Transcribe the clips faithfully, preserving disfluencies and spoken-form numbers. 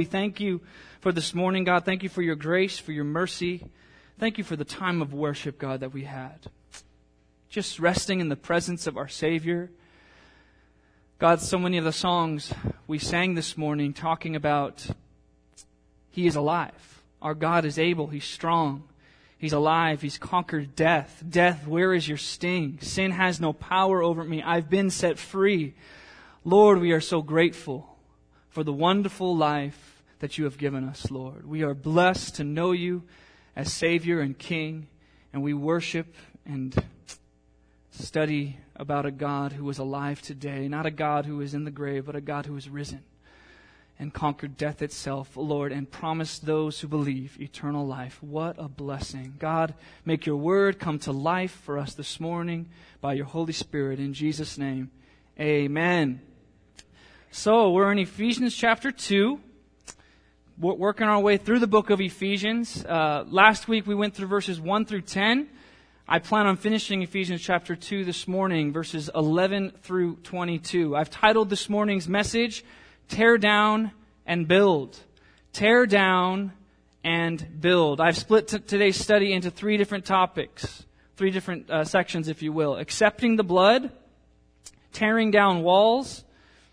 We thank you for this morning, God. Thank you for your grace, for your mercy. Thank you for the time of worship, God, that we had. Just resting in the presence of our Savior. God, so many of the songs we sang this morning talking about He is alive. Our God is able. He's strong. He's alive. He's conquered death. Death, where is your sting? Sin has no power over me. I've been set free. Lord, we are so grateful for the wonderful life that you have given us, Lord. We are blessed to know you as Savior and King, and we worship and study about a God who is alive today, not a God who is in the grave, but a God who is risen and conquered death itself, Lord, and promised those who believe eternal life. What a blessing. God, make your word come to life for us this morning by your Holy Spirit. In Jesus' name, amen. So, we're in Ephesians chapter two. We're working our way through the book of Ephesians. Uh, last week we went through verses one through ten. I plan on finishing Ephesians chapter two this morning, verses eleven through twenty-two. I've titled this morning's message, Tear Down and Build. Tear down and build. I've split t- today's study into three different topics, three different uh, sections, if you will. Accepting the blood, tearing down walls,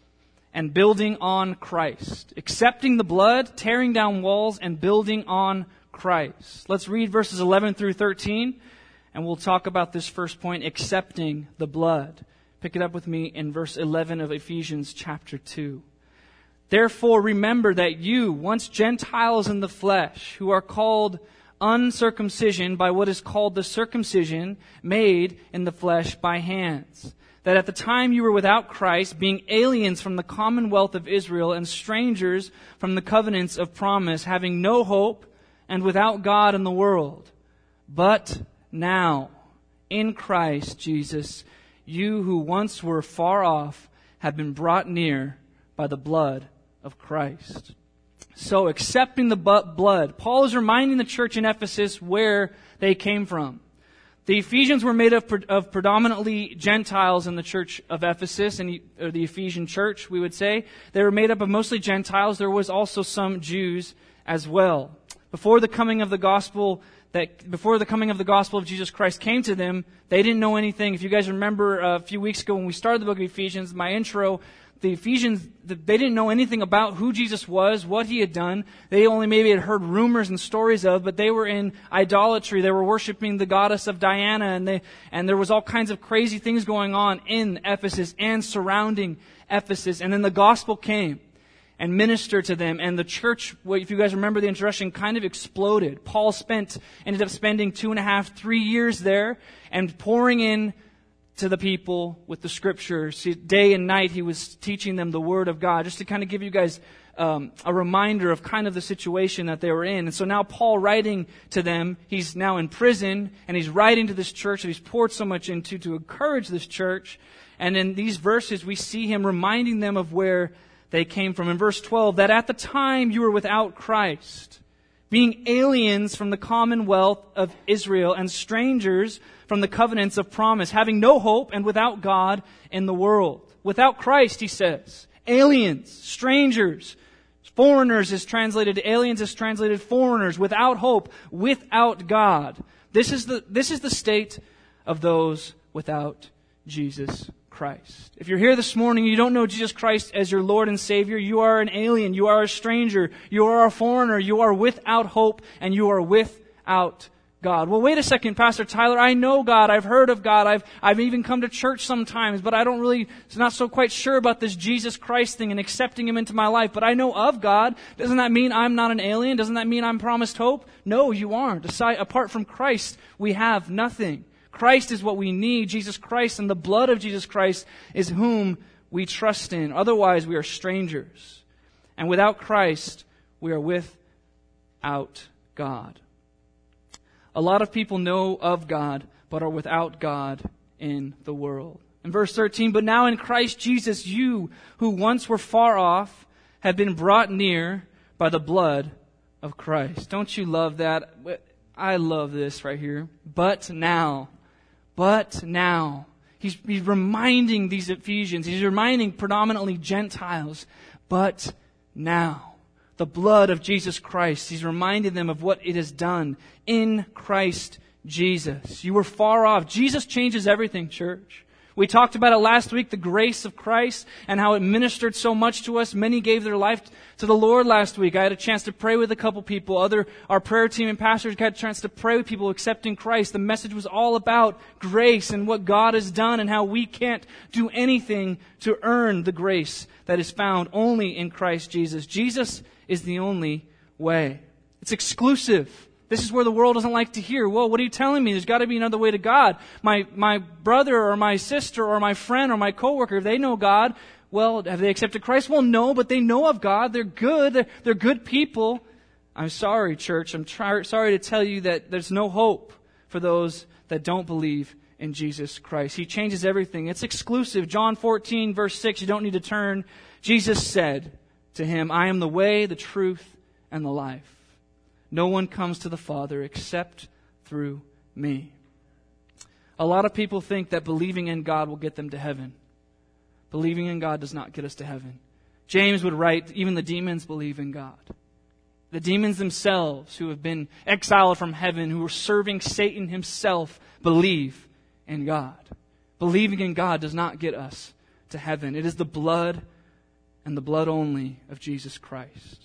and building on Christ. Accepting the blood, tearing down walls, and building on Christ. Let's read verses eleven through thirteen, and we'll talk about this first point, accepting the blood. Pick it up with me in verse eleven of Ephesians chapter two. Therefore, remember that you, once Gentiles in the flesh, who are called uncircumcision by what is called the circumcision made in the flesh by hands, that at the time you were without Christ, being aliens from the commonwealth of Israel and strangers from the covenants of promise, having no hope and without God in the world. But now, in Christ Jesus, you who once were far off have been brought near by the blood of Christ. So, accepting the blood, Paul is reminding the church in Ephesus where they came from. The Ephesians were made up of predominantly Gentiles in the church of Ephesus, and or the Ephesian church, we would say. They were made up of mostly Gentiles. There was also some Jews as well. Before the coming of the gospel, that before the coming of the gospel of Jesus Christ came to them, they didn't know anything. If you guys remember a few weeks ago when we started the book of Ephesians, my intro, the Ephesians, they didn't know anything about who Jesus was, what He had done. They only maybe had heard rumors and stories of, but they were in idolatry. They were worshiping the goddess of Diana, and they and there was all kinds of crazy things going on in Ephesus and surrounding Ephesus. And then the gospel came and ministered to them, and the church, if you guys remember the introduction, kind of exploded. Paul spent, ended up spending two and a half, three years there, and pouring in to the people with the scriptures. Day and night he was teaching them the Word of God, just to kind of give you guys um, a reminder of kind of the situation that they were in. And so now Paul writing to them, he's now in prison, and he's writing to this church that he's poured so much into to encourage this church. And in these verses we see him reminding them of where they came from. In verse twelve, that at the time you were without Christ, being aliens from the commonwealth of Israel and strangers from the covenants of promise, having no hope and without God in the world. Without Christ, he says. Aliens, strangers, foreigners is translated, aliens is translated foreigners, without hope, without God. This is the, this is the state of those without Jesus Christ. If you're here this morning and you don't know Jesus Christ as your Lord and Savior, you are an alien, you are a stranger, you are a foreigner, you are without hope, and you are without God. Well, wait a second, Pastor Tyler, I know God, I've heard of God, I've I've even come to church sometimes, but I don't really, not so quite sure about this Jesus Christ thing and accepting Him into my life, but I know of God. Doesn't that mean I'm not an alien? Doesn't that mean I'm promised hope? No, you aren't. Aside, apart from Christ, we have nothing. Christ is what we need. Jesus Christ and the blood of Jesus Christ is whom we trust in. Otherwise, we are strangers. And without Christ, we are without God. A lot of people know of God, but are without God in the world. In verse thirteen, but now in Christ Jesus, you who once were far off have been brought near by the blood of Christ. Don't you love that? I love this right here. But now, but now. He's, he's reminding these Ephesians, he's reminding predominantly Gentiles, but now. The blood of Jesus Christ. He's reminding them of what it has done in Christ Jesus. You were far off. Jesus changes everything, church. We talked about it last week, the grace of Christ and how it ministered so much to us. Many gave their life to the Lord last week. I had a chance to pray with a couple people. Other, our prayer team and pastors got a chance to pray with people accepting Christ. The message was all about grace and what God has done and how we can't do anything to earn the grace that is found only in Christ Jesus. Jesus is the only way. It's exclusive. This is where the world doesn't like to hear. Well, what are you telling me? There's got to be another way to God. My my brother or my sister or my friend or my coworker, if they know God, well, have they accepted Christ? Well, no, but they know of God. They're good. They're, they're good people. I'm sorry, church. I'm try, sorry to tell you that there's no hope for those that don't believe in Jesus Christ. He changes everything. It's exclusive. John fourteen, verse six, you don't need to turn. Jesus said to him, I am the way, the truth, and the life. No one comes to the Father except through me. A lot of people think that believing in God will get them to heaven. Believing in God does not get us to heaven. James would write, even the demons believe in God. The demons themselves, who have been exiled from heaven, who are serving Satan himself, believe in God. Believing in God does not get us to heaven. It is the blood and the blood only of Jesus Christ.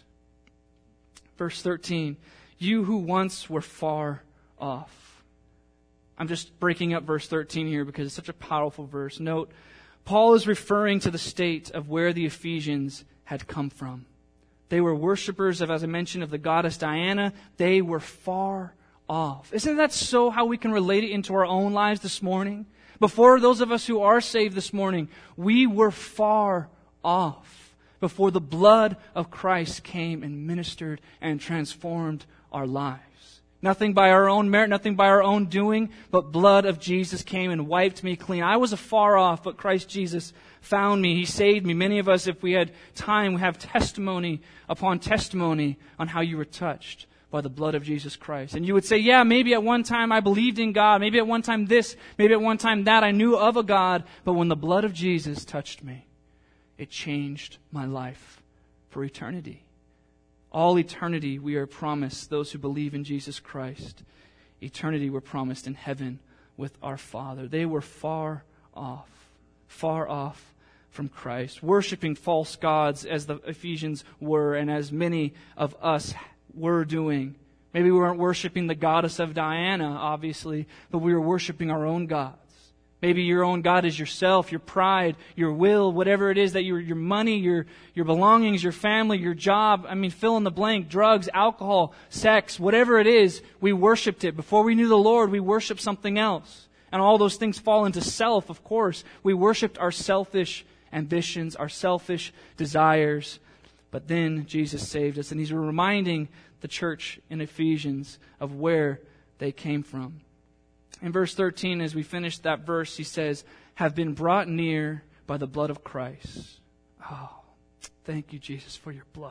Verse thirteen, you who once were far off. I'm just breaking up verse thirteen here because it's such a powerful verse. Note, Paul is referring to the state of where the Ephesians had come from. They were worshipers of, as I mentioned, of the goddess Diana. They were far off. Isn't that so how we can relate it into our own lives this morning? Before those of us who are saved this morning, we were far off before the blood of Christ came and ministered and transformed our lives. Nothing by our own merit, nothing by our own doing, but blood of Jesus came and wiped me clean. I was afar off, but Christ Jesus found me. He saved me. Many of us, if we had time, we have testimony upon testimony on how you were touched by the blood of Jesus Christ. And you would say, yeah, maybe at one time I believed in God. Maybe at one time this. Maybe at one time that. I knew of a God. But when the blood of Jesus touched me, it changed my life for eternity. All eternity we are promised, those who believe in Jesus Christ. Eternity we're promised in heaven with our Father. They were far off, far off from Christ, worshiping false gods as the Ephesians were and as many of us were doing. Maybe we weren't worshiping the goddess of Diana, obviously, but we were worshiping our own gods. Maybe your own God is yourself, your pride, your will, whatever it is that your your money, your your belongings, your family, your job, I mean, fill in the blank, drugs, alcohol, sex, whatever it is, we worshipped it. Before we knew the Lord, we worshiped something else. And all those things fall into self, of course. We worshiped our selfish ambitions, our selfish desires. But then Jesus saved us, and He's reminding the church in Ephesians of where they came from. In verse thirteen, as we finish that verse, he says, have been brought near by the blood of Christ. Oh, thank you, Jesus, for your blood.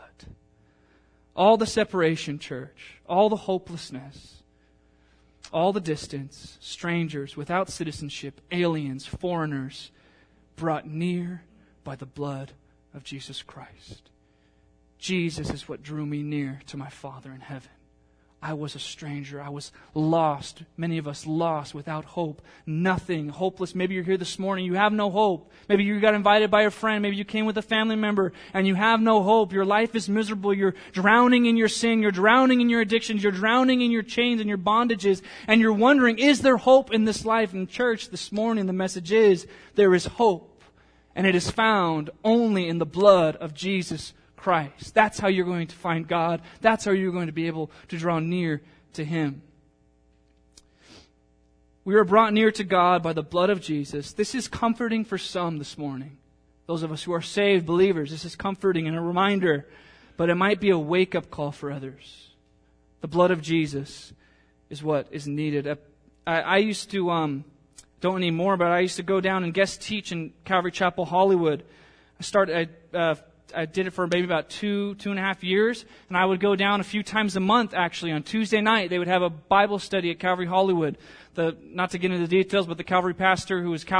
All the separation, church, all the hopelessness, all the distance, strangers without citizenship, aliens, foreigners, brought near by the blood of Jesus Christ. Jesus is what drew me near to my Father in heaven. I was a stranger. I was lost. Many of us lost, without hope. Nothing. Hopeless. Maybe you're here this morning. You have no hope. Maybe you got invited by a friend. Maybe you came with a family member and you have no hope. Your life is miserable. You're drowning in your sin. You're drowning in your addictions. You're drowning in your chains and your bondages. And you're wondering, is there hope in this life? In church this morning, the message is, there is hope. And it is found only in the blood of Jesus Christ. That's how you're going to find God. That's how you're going to be able to draw near to Him. We are brought near to God by the blood of Jesus. This is comforting for some this morning. Those of us who are saved believers, this is comforting and a reminder, but it might be a wake-up call for others. The blood of Jesus is what is needed. I, I used to, um, don't anymore, but I used to go down and guest teach in Calvary Chapel, Hollywood. I started, I, uh, I did it for maybe about two, two and a half years, and I would go down a few times a month, actually. On Tuesday night, they would have a Bible study at Calvary Hollywood. The, not to get into the details, but the Calvary pastor who was Cal,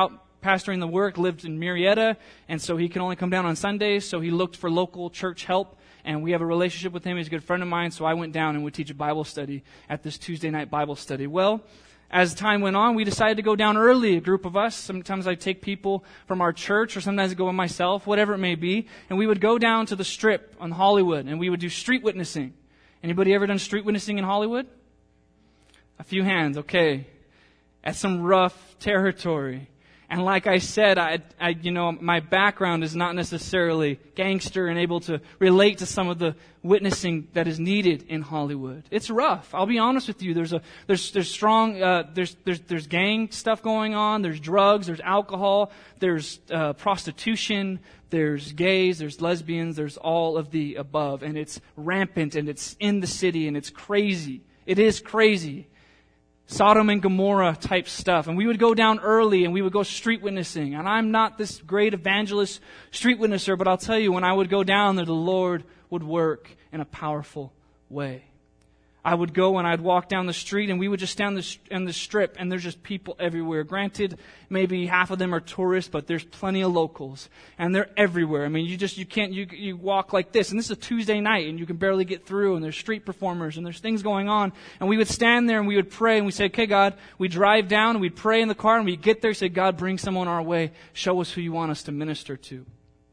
pastoring the work, lived in Murrieta, and so he can only come down on Sundays, so he looked for local church help, and we have a relationship with him. He's a good friend of mine, so I went down and would teach a Bible study at this Tuesday night Bible study. Well, as time went on, we decided to go down early, a group of us. Sometimes I take people from our church, or sometimes I go by myself, whatever it may be, and we would go down to the Strip on Hollywood, and we would do street witnessing. Anybody ever done street witnessing in Hollywood? A few hands, okay. That's some rough territory. And like I said, I, I, you know, my background is not necessarily gangster and able to relate to some of the witnessing that is needed in Hollywood. It's rough. I'll be honest with you. There's a, there's, there's strong, uh, there's, there's, there's gang stuff going on. There's drugs. There's alcohol. There's uh, prostitution. There's gays. There's lesbians. There's all of the above, and it's rampant, and it's in the city, and it's crazy. It is crazy. Sodom and Gomorrah type stuff. And we would go down early and we would go street witnessing. And I'm not this great evangelist street witnesser, but I'll tell you, when I would go down there, the Lord would work in a powerful way. I would go and I'd walk down the street, and we would just stand the, on the strip, and there's just people everywhere. Granted, maybe half of them are tourists, but there's plenty of locals, and they're everywhere. I mean, you just, you can't, you, you walk like this, and this is a Tuesday night, and you can barely get through, and there's street performers, and there's things going on, and we would stand there, and we would pray, and we say, okay, God, we drive down, and we'd pray in the car, and we get there, and say, God, bring someone our way, show us who you want us to minister to.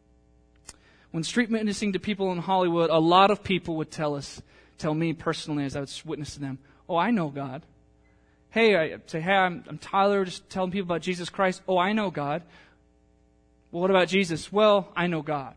When street witnessing to people in Hollywood, a lot of people would tell us, tell me personally as I would witness to them, oh, I know God. Hey, I say, hey, I'm, I'm Tyler, just telling people about Jesus Christ. Oh, I know God. Well, what about Jesus? Well, I know God.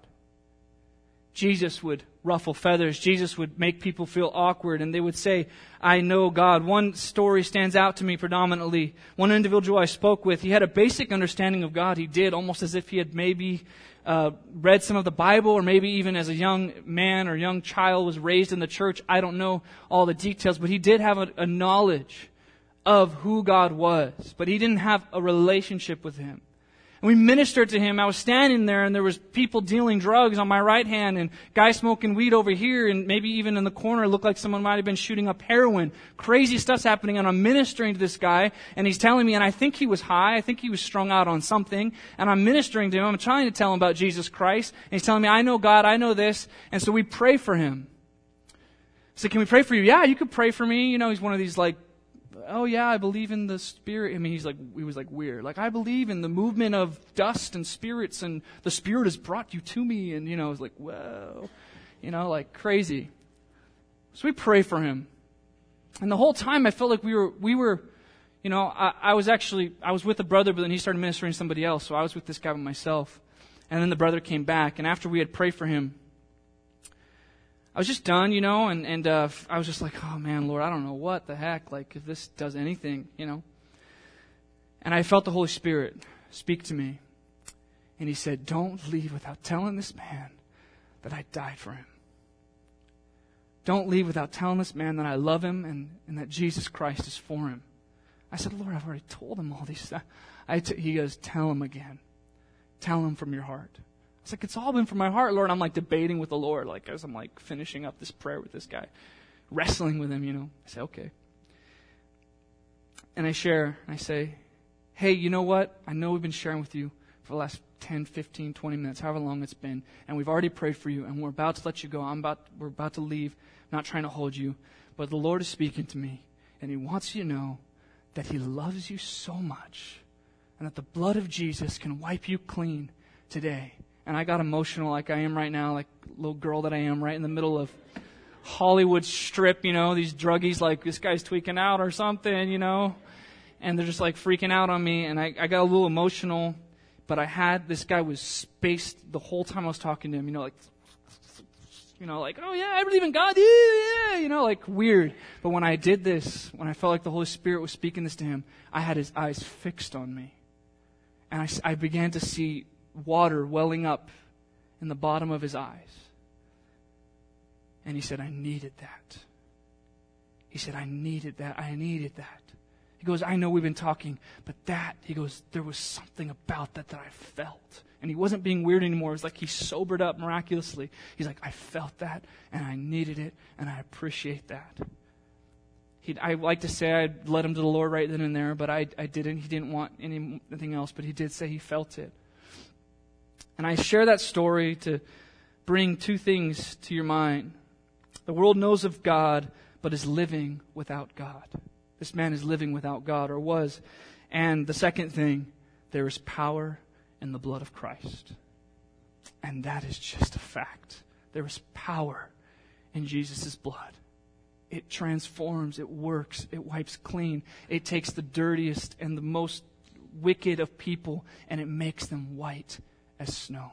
Jesus would ruffle feathers. Jesus would make people feel awkward, and they would say, I know God. One story stands out to me predominantly. One individual I spoke with, he had a basic understanding of God. He did, almost as if he had maybe uh, read some of the Bible, or maybe even as a young man or young child was raised in the church. I don't know all the details, but he did have a, a knowledge of who God was, but he didn't have a relationship with Him. And we ministered to him. I was standing there, and there was people dealing drugs on my right hand, and guys smoking weed over here, and maybe even in the corner it looked like someone might have been shooting up heroin. Crazy stuff's happening, and I'm ministering to this guy, and he's telling me, and I think he was high, I think he was strung out on something, and I'm ministering to him, I'm trying to tell him about Jesus Christ, and he's telling me, I know God, I know this, and so we pray for him. I said, can we pray for you? Yeah, you could pray for me. You know, he's one of these like, oh yeah, I believe in the Spirit. I mean, he's like, he was like weird. Like, I believe in the movement of dust and spirits, and the Spirit has brought you to me. And, you know, I was like, whoa, you know, like crazy. So we pray for him. And the whole time I felt like we were, we were, you know, I, I was actually, I was with a brother, but then he started ministering to somebody else. So I was with this guy by myself. And then the brother came back. And after we had prayed for him, I was just done, you know, and, and uh, I was just like, oh man, Lord, I don't know what the heck, like if this does anything, you know. And I felt the Holy Spirit speak to me. And He said, don't leave without telling this man that I died for him. Don't leave without telling this man that I love him, and, and that Jesus Christ is for him. I said, Lord, I've already told him all these stuff. I t- he goes, tell him again. Tell him from your heart. It's like, it's all been from my heart, Lord. I'm like debating with the Lord, like as I'm like finishing up this prayer with this guy, wrestling with him, you know. I say, okay. And I share, and I say, hey, you know what? I know we've been sharing with you for the last ten, fifteen, twenty minutes, however long it's been, and we've already prayed for you, and we're about to let you go. I'm about, we're about to leave. I'm not trying to hold you, but the Lord is speaking to me, and He wants you to know that He loves you so much, and that the blood of Jesus can wipe you clean today. And I got emotional like I am right now, like little girl that I am, right in the middle of Hollywood Strip, you know, these druggies like, this guy's tweaking out or something, you know. And they're just like freaking out on me. And I, I got a little emotional. But I had, this guy was spaced the whole time I was talking to him, you know, like, you know, like, oh yeah, I believe in God, yeah, yeah, you know, like weird. But when I did this, when I felt like the Holy Spirit was speaking this to him, I had his eyes fixed on me. And I, I began to see water welling up in the bottom of his eyes. And he said, I needed that. He said, I needed that. I needed that. He goes, I know we've been talking, but that, he goes, there was something about that that I felt. And he wasn't being weird anymore. It was like he sobered up miraculously. He's like, I felt that, and I needed it, and I appreciate that. He, I like to say I led him to the Lord right then and there, but I, I didn't. He didn't want anything else, but he did say he felt it. And I share that story to bring two things to your mind. The world knows of God, but is living without God. This man is living without God, or was. And the second thing, there is power in the blood of Christ. And that is just a fact. There is power in Jesus' blood. It transforms, it works, it wipes clean. It takes the dirtiest and the most wicked of people, and it makes them white as snow.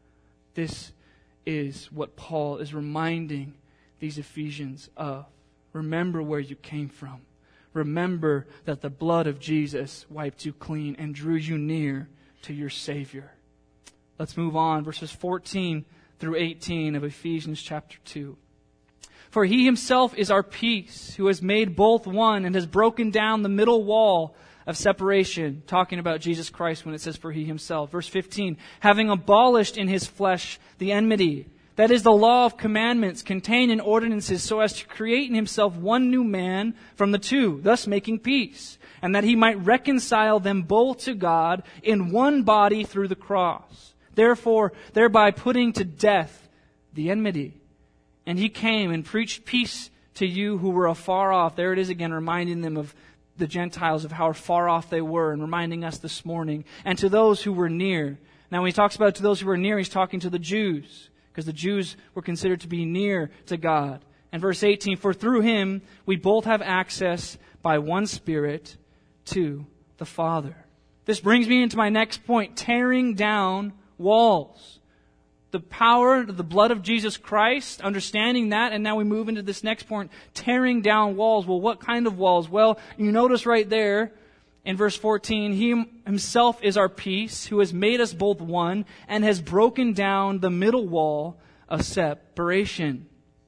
This is what Paul is reminding these Ephesians of. Remember where you came from. Remember that the blood of Jesus wiped you clean and drew you near to your Savior. Let's move on. Verses fourteen through eighteen of Ephesians chapter two. For he himself is our peace, who has made both one and has broken down the middle wall of separation. Talking about Jesus Christ when it says for he himself. Verse fifteen, having abolished in his flesh the enmity, that is the law of commandments contained in ordinances, so as to create in himself one new man from the two, thus making peace, and that he might reconcile them both to God in one body through the cross. Therefore, thereby putting to death the enmity. And he came and preached peace to you who were afar off. There it is again, reminding them of the Gentiles, of how far off they were, and reminding us this morning. And to those who were near. Now when he talks about to those who were near, he's talking to the Jews, because the Jews were considered to be near to God. And verse eighteen, for through him we both have access by one Spirit to the Father. This brings me into my next point, tearing down walls. The power of the blood of Jesus Christ, understanding that, and now we move into this next point, tearing down walls. Well, what kind of walls? Well, you notice right there in verse fourteen, he himself is our peace, who has made us both one, and has broken down the middle wall of separation.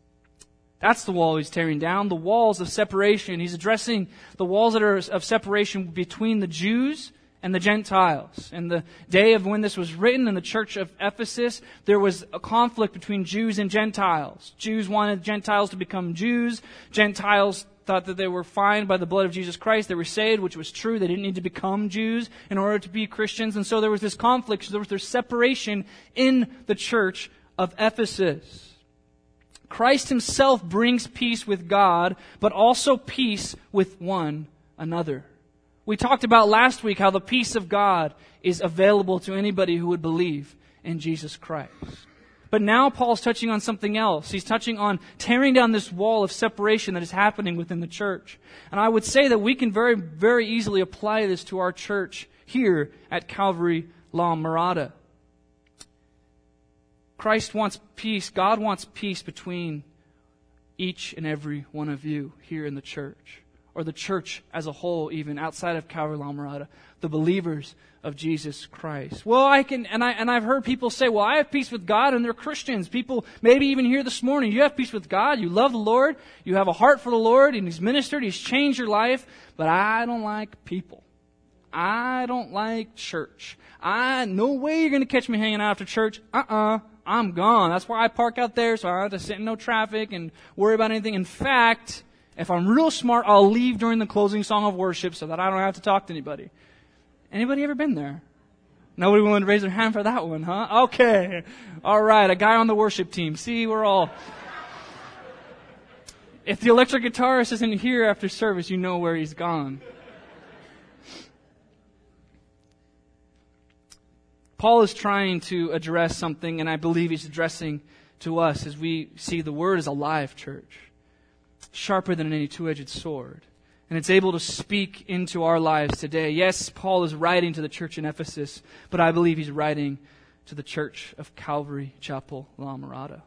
That's the wall he's tearing down, the walls of separation. He's addressing the walls that are of separation between the Jews and the Gentiles. In the day of when this was written in the church of Ephesus, there was a conflict between Jews and Gentiles. Jews wanted Gentiles to become Jews. Gentiles thought that they were fine by the blood of Jesus Christ. They were saved, which was true. They didn't need to become Jews in order to be Christians. And so there was this conflict. So there was this separation in the church of Ephesus. Christ himself brings peace with God, but also peace with one another. We talked about last week how the peace of God is available to anybody who would believe in Jesus Christ. But now Paul's touching on something else. He's touching on tearing down this wall of separation that is happening within the church. And I would say that we can very, very easily apply this to our church here at Calvary La Mirada. Christ wants peace. God wants peace between each and every one of you here in the church, or the church as a whole, even outside of Calvary La Mirada, the believers of Jesus Christ. Well, I can, and I and I've heard people say, "Well, I have peace with God," and they're Christians. People, maybe even here this morning, you have peace with God. You love the Lord. You have a heart for the Lord, and He's ministered. He's changed your life. But I don't like people. I don't like church. I no way you're going to catch me hanging out after church. Uh-uh. I'm gone. That's why I park out there, so I don't have to sit in no traffic and worry about anything. In fact, if I'm real smart, I'll leave during the closing song of worship so that I don't have to talk to anybody. Anybody ever been there? Nobody willing to raise their hand for that one, huh? Okay. All right, a guy on the worship team. See, we're all... If the electric guitarist isn't here after service, you know where he's gone. Paul is trying to address something, and I believe he's addressing to us as we see the Word is alive, church. Sharper than any two-edged sword. And it's able to speak into our lives today. Yes, Paul is writing to the church in Ephesus, but I believe he's writing to the church of Calvary Chapel La Mirada.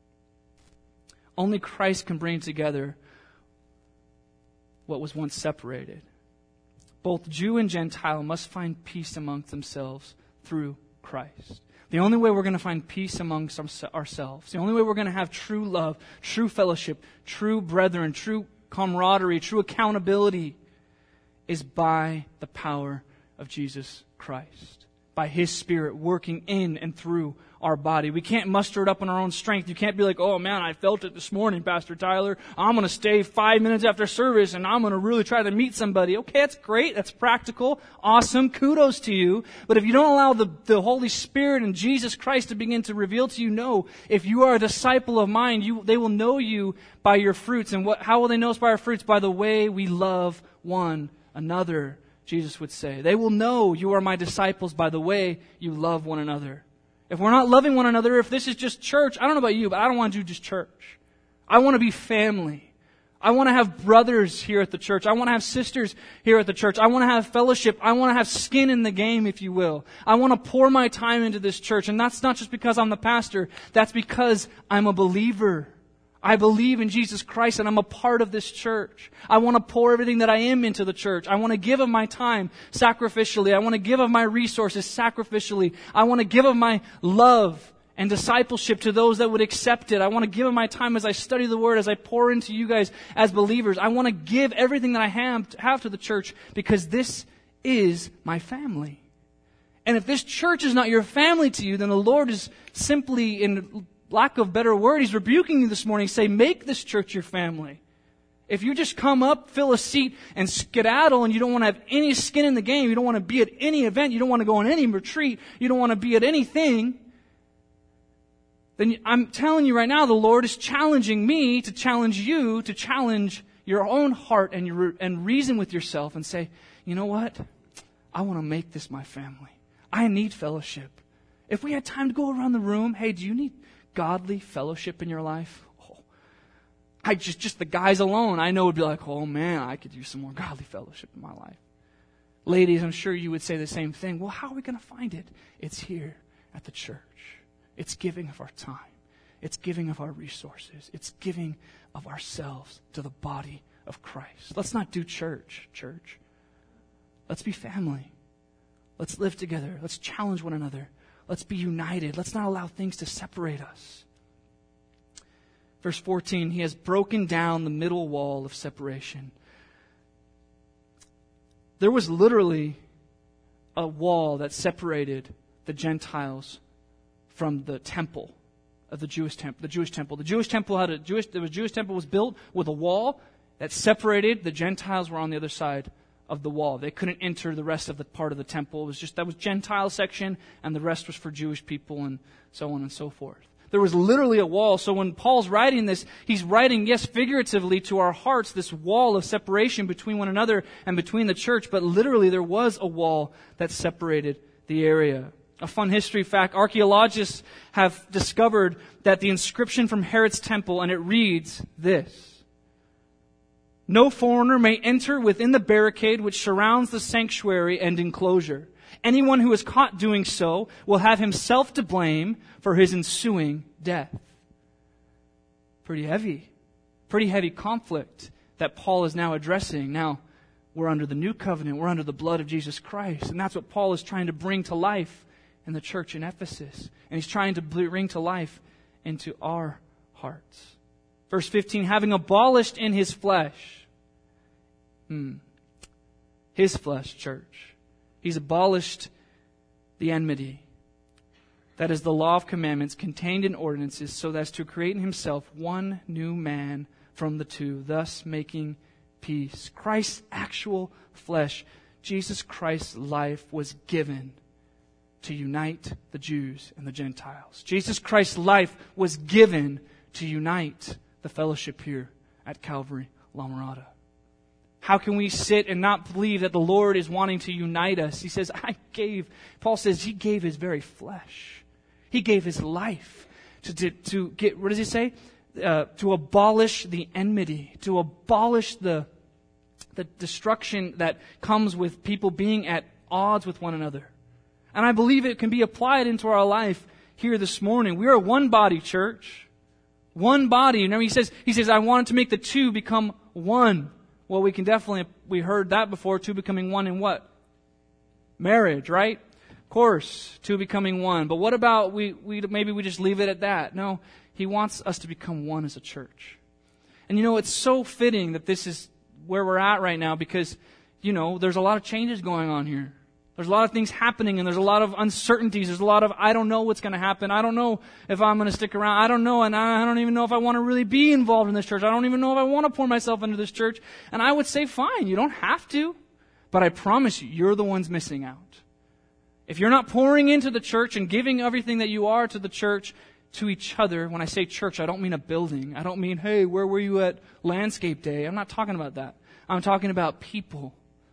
Only Christ can bring together what was once separated. Both Jew and Gentile must find peace amongst themselves through Christ. The only way we're going to find peace amongst ourselves, the only way we're going to have true love, true fellowship, true brethren, true camaraderie, true accountability is by the power of Jesus Christ. By His Spirit working in and through our body. We can't muster it up in our own strength. You can't be like, oh man, I felt it this morning, Pastor Tyler. I'm going to stay five minutes after service and I'm going to really try to meet somebody. Okay, that's great. That's practical. Awesome. Kudos to you. But if you don't allow the, the Holy Spirit and Jesus Christ to begin to reveal to you, no, if you are a disciple of mine, you, they will know you by your fruits. And what, how will they know us by our fruits? By the way we love one another, Jesus would say. They will know you are my disciples by the way you love one another. If we're not loving one another, if this is just church, I don't know about you, but I don't want to do just church. I want to be family. I want to have brothers here at the church. I want to have sisters here at the church. I want to have fellowship. I want to have skin in the game, if you will. I want to pour my time into this church. And that's not just because I'm the pastor. That's because I'm a believer. I believe in Jesus Christ and I'm a part of this church. I want to pour everything that I am into the church. I want to give of my time sacrificially. I want to give of my resources sacrificially. I want to give of my love and discipleship to those that would accept it. I want to give of my time as I study the Word, as I pour into you guys as believers. I want to give everything that I have, have to the church because this is my family. And if this church is not your family to you, then the Lord is simply in lack of better word, He's rebuking you this morning. Say, make this church your family. If you just come up, fill a seat, and skedaddle, and you don't want to have any skin in the game, you don't want to be at any event, you don't want to go on any retreat, you don't want to be at anything, then I'm telling you right now, the Lord is challenging me to challenge you, to challenge your own heart and your, and reason with yourself and say, you know what? I want to make this my family. I need fellowship. If we had time to go around the room, hey, do you need godly fellowship in your life? Oh, I just, just the guys alone, I know would be like, oh man, I could use some more godly fellowship in my life. Ladies, I'm sure you would say the same thing. Well, how are we going to find it? It's here at the church. It's giving of our time. It's giving of our resources. It's giving of ourselves to the body of Christ. Let's not do church, church. Let's be family. Let's live together. Let's challenge one another. Let's be united. Let's not allow things to separate us. Verse fourteen, He has broken down the middle wall of separation. There was literally a wall that separated the Gentiles from the temple of the Jewish temple. The Jewish temple. The Jewish temple had a Jewish. The Jewish temple was built with a wall that separated. The Gentiles were on the other side of the wall. They couldn't enter the rest of the part of the temple. It was just, that was Gentile section, and the rest was for Jewish people, and so on and so forth. There was literally a wall. So when Paul's writing this, he's writing, yes, figuratively to our hearts, this wall of separation between one another and between the church, but literally there was a wall that separated the area. A fun history fact, archaeologists have discovered that the inscription from Herod's temple, and it reads this: no foreigner may enter within the barricade which surrounds the sanctuary and enclosure. Anyone who is caught doing so will have himself to blame for his ensuing death. Pretty heavy. Pretty heavy conflict that Paul is now addressing. Now, we're under the new covenant. We're under the blood of Jesus Christ. And that's what Paul is trying to bring to life in the church in Ephesus. And he's trying to bring to life into our hearts. Verse fifteen, having abolished in His flesh, Hmm. His flesh, church. He's abolished the enmity. That is the law of commandments contained in ordinances, so as to create in Himself one new man from the two, thus making peace. Christ's actual flesh, Jesus Christ's life, was given to unite the Jews and the Gentiles. Jesus Christ's life was given to unite the fellowship here at Calvary La Mirada. How can we sit and not believe that the Lord is wanting to unite us? He says, I gave, Paul says, He gave His very flesh. He gave His life to, to, to get, what does he say? Uh, to abolish the enmity, to abolish the, the destruction that comes with people being at odds with one another. And I believe it can be applied into our life here this morning. We are one body, church. One body. Remember, he says, he says, I wanted to make the two become one. Well, we can definitely, we heard that before, two becoming one in what? Marriage, right? Of course, two becoming one. But what about, we, we maybe we just leave it at that? No, He wants us to become one as a church. And you know, it's so fitting that this is where we're at right now because, you know, there's a lot of changes going on here. There's a lot of things happening, and there's a lot of uncertainties. There's a lot of, I don't know what's going to happen. I don't know if I'm going to stick around. I don't know, and I don't even know if I want to really be involved in this church. I don't even know if I want to pour myself into this church. And I would say, fine, you don't have to. But I promise you, you're the ones missing out. If you're not pouring into the church and giving everything that you are to the church, to each other, when I say church, I don't mean a building. I don't mean, hey, where were you at Landscape Day? I'm not talking about that. I'm talking about people.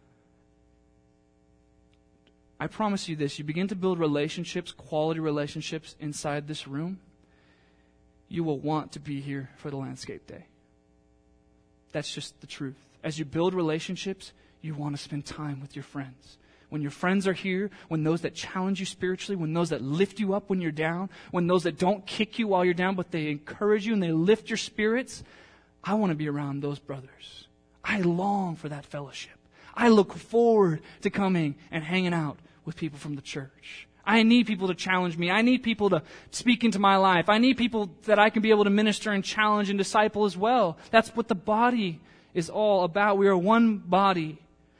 I promise you this, you begin to build relationships, quality relationships inside this room, you will want to be here for the Landscape Day. That's just the truth. As you build relationships, you want to spend time with your friends. When your friends are here, when those that challenge you spiritually, when those that lift you up when you're down, when those that don't kick you while you're down, but they encourage you and they lift your spirits, I want to be around those brothers. I long for that fellowship. I look forward to coming and hanging out with people from the church. I need people to challenge me. I need people to speak into my life. I need people that I can be able to minister and challenge and disciple as well. That's what the body is all about. We are one body.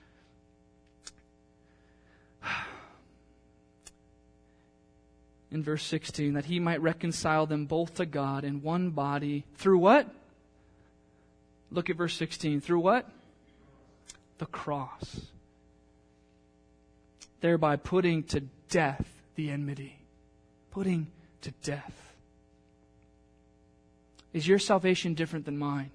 In verse sixteen, that he might reconcile them both to God in one body. Through what? Look at verse sixteen. Through what? The cross. Thereby putting to death the enmity. Putting to death. Is your salvation different than mine?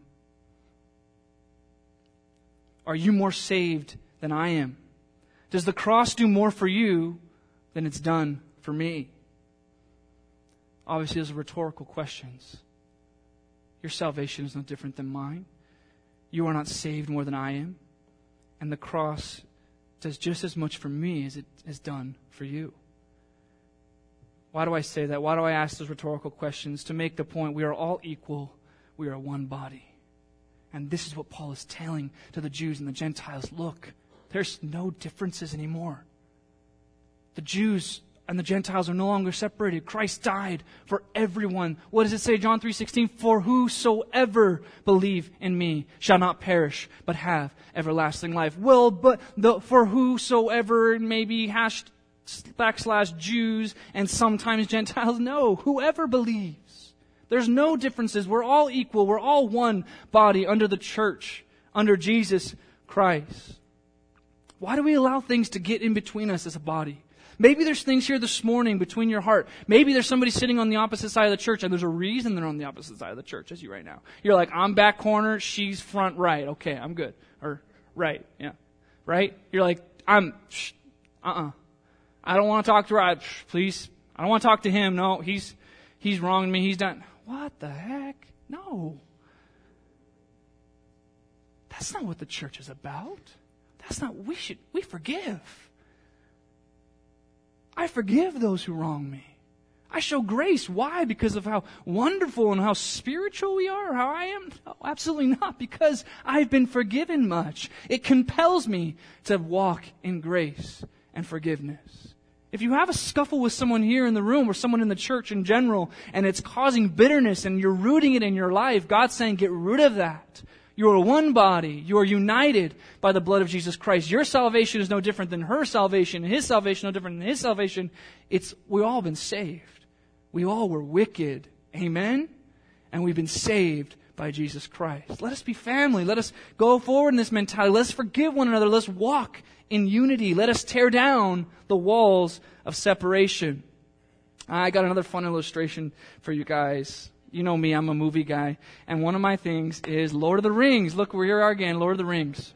Are you more saved than I am? Does the cross do more for you than it's done for me? Obviously, those are rhetorical questions. Your salvation is no different than mine. You are not saved more than I am. And the cross does just as much for me as it has done for you. Why do I say that? Why do I ask those rhetorical questions? To make the point, we are all equal. We are one body. And this is what Paul is telling to the Jews and the Gentiles. Look, there's no differences anymore. The Jews and the Gentiles are no longer separated. Christ died for everyone. What does it say, John three sixteen? For whosoever believe in me shall not perish, but have everlasting life. Well, but the for whosoever, maybe hash backslash Jews and sometimes Gentiles. No, whoever believes. There's no differences. We're all equal. We're all one body under the church, under Jesus Christ. Why do we allow things to get in between us as a body? Maybe there's things here this morning between your heart. Maybe there's somebody sitting on the opposite side of the church, and there's a reason they're on the opposite side of the church as you right now. You're like, I'm back corner, she's front right. Okay, I'm good. Or right, yeah. Right? You're like, I'm, shh, uh-uh. I don't want to talk to her. I, shh, please. I don't want to talk to him. No, he's he's wronged me. He's done. What the heck? No. That's not what the church is about. That's not, we should, we forgive. I forgive those who wrong me. I show grace. Why? Because of how wonderful and how spiritual we are, how I am? No, absolutely not. Because I've been forgiven much. It compels me to walk in grace and forgiveness. If you have a scuffle with someone here in the room or someone in the church in general, and it's causing bitterness and you're rooting it in your life, God's saying, get rid of that. You are one body. You are united by the blood of Jesus Christ. Your salvation is no different than her salvation, and his salvation no different than his salvation. It's, we've all been saved. We all were wicked. Amen? And we've been saved by Jesus Christ. Let us be family. Let us go forward in this mentality. Let us forgive one another. Let's walk in unity. Let us tear down the walls of separation. I got another fun illustration for you guys. You know me, I'm a movie guy. And one of my things is Lord of the Rings. Look, we are again, Lord of the Rings.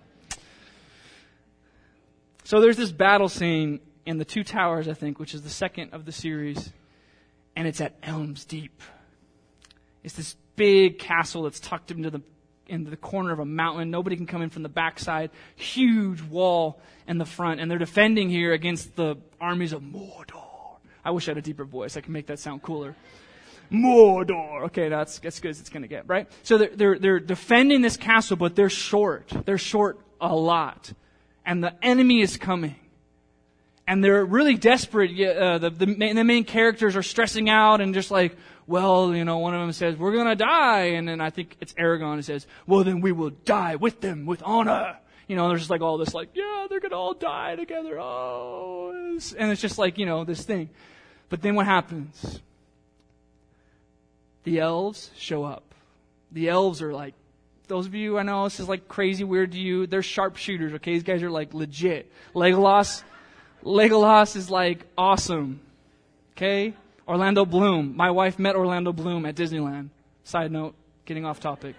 So there's this battle scene in the Two Towers, I think, which is the second of the series. And it's at Helm's Deep. It's this big castle that's tucked into the into the corner of a mountain. Nobody can come in from the backside. Huge wall in the front. And they're defending here against the armies of Mordor. I wish I had a deeper voice. I could make that sound cooler. Mordor. Okay, that's as good as it's going to get, right? So they're, they're, they're defending this castle, but they're short. They're short a lot. And the enemy is coming. And they're really desperate. Uh, the, the, the main characters are stressing out and just like, well, you know, one of them says, we're going to die. And then I think it's Aragorn who says, well, then we will die with them with honor. You know, there's just like all this like, yeah, they're going to all die together. Oh, and it's just like, you know, this thing. But then what happens? The elves show up. The elves are like, those of you, I know this is like crazy weird to you. They're sharpshooters, okay? These guys are like legit. Legolas, Legolas is like awesome. Okay? Orlando Bloom. My wife met Orlando Bloom at Disneyland. Side note, getting off topic.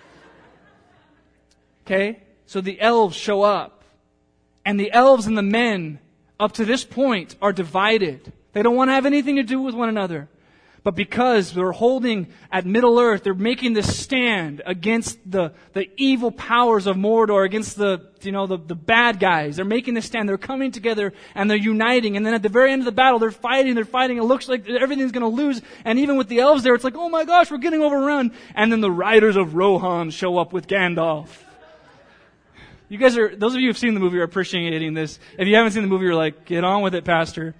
Okay? So the elves show up. And the elves and the men, up to this point, are divided. They don't want to have anything to do with one another. But because they're holding at Middle Earth, they're making this stand against the, the evil powers of Mordor, against the, you know, the, the bad guys. They're making this stand. They're coming together and they're uniting. And then at the very end of the battle, they're fighting, they're fighting. It looks like everything's going to lose. And even with the elves there, it's like, oh my gosh, we're getting overrun. And then the riders of Rohan show up with Gandalf. You guys are, those of you who've seen the movie are appreciating this. If you haven't seen the movie, you're like, get on with it, Pastor.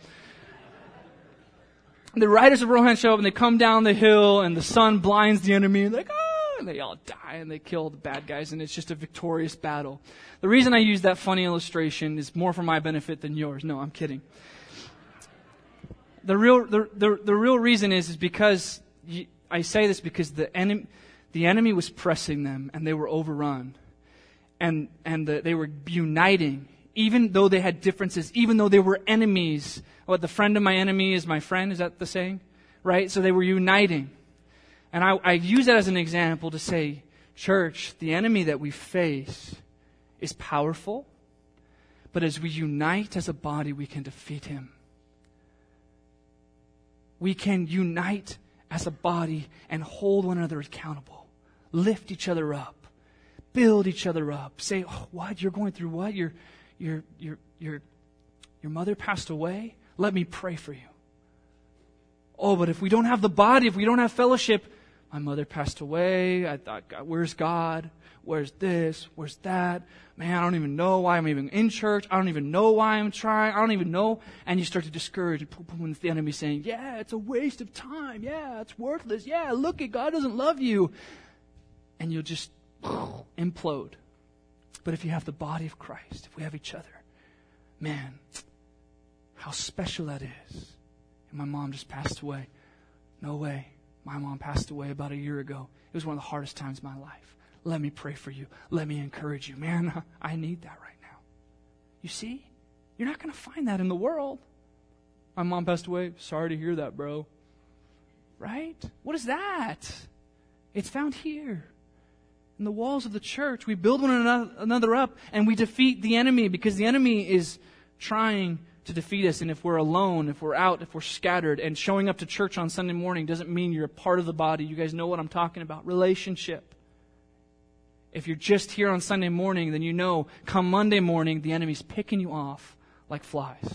The riders of Rohan show up and they come down the hill and the sun blinds the enemy and like, oh, and they all die and they kill the bad guys and it's just a victorious battle. The reason I use that funny illustration is more for my benefit than yours. No, I'm kidding. The real, the, the, the real reason is, is because, you, I say this because the enemy, the enemy was pressing them and they were overrun. And, and the, they were uniting. Even though they had differences, even though they were enemies. What, the friend of my enemy is my friend? Is that the saying? Right? So they were uniting. And I, I use that as an example to say, church, the enemy that we face is powerful. But as we unite as a body, we can defeat him. We can unite as a body and hold one another accountable. Lift each other up. Build each other up. Say, oh, what? You're going through what? You're... Your, your, your, your mother passed away? Let me pray for you. Oh, but if we don't have the body, if we don't have fellowship, my mother passed away. I thought, God, where's God? Where's this? Where's that? Man, I don't even know why I'm even in church. I don't even know why I'm trying. I don't even know. And you start to discourage. And the enemy saying, yeah, it's a waste of time. Yeah, it's worthless. Yeah, look at God doesn't love you. And you'll just implode. But if you have the body of Christ, if we have each other, man, how special that is. And my mom just passed away. No way. My mom passed away about a year ago. It was one of the hardest times of my life. Let me pray for you. Let me encourage you. Man, I need that right now. You see? You're not going to find that in the world. My mom passed away. Sorry to hear that, bro. Right? What is that? It's found here. In the walls of the church, we build one another up and we defeat the enemy because the enemy is trying to defeat us. And if we're alone, if we're out, if we're scattered, and showing up to church on Sunday morning doesn't mean you're a part of the body. You guys know what I'm talking about. Relationship. If you're just here on Sunday morning, then you know come Monday morning, the enemy's picking you off like flies.